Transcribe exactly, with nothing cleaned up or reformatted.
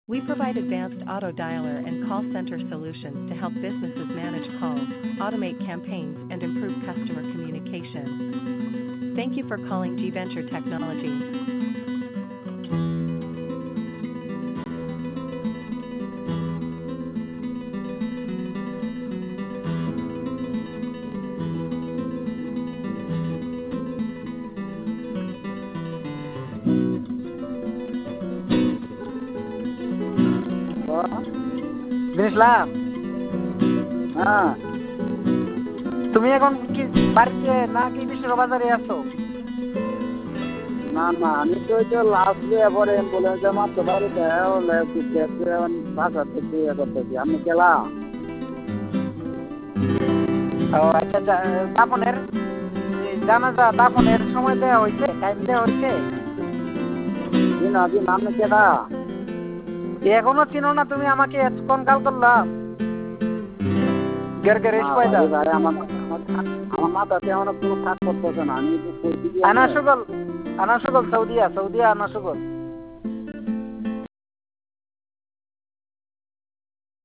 We provide advanced auto dialer and call center solutions to help businesses manage calls, automate campaigns, and improve customer communication. Thank you for calling G Venture Technology. দিনিসলাম, হ্যাঁ তুমি এখন কি বাড়িতে না কি বিশ্বের বাজারে আছো? না না আমি তো ওই তো লাস্ট দিয়ে পরে অ্যাম্বুলেন্সে মারতে পারি বাসা থেকে ইয়ে করতেছি। আমি গেলাম ও আচ্ছা, দাফনের জানাজা দাফনের সময় দেওয়া হয়েছে, টাইম দেওয়া হয়েছে? দিন দিন আমি কেটা এখনো চিনো না তুমি আমাকে? কোন কাল করলাম গের গের পয়দা ভাই আমার আমার মাথাতে আমার কোনো কাজ করতেছে না। আমি আনা সুগল আনা সুগল সৌদিয়া সৌদিয়া আনা সুগল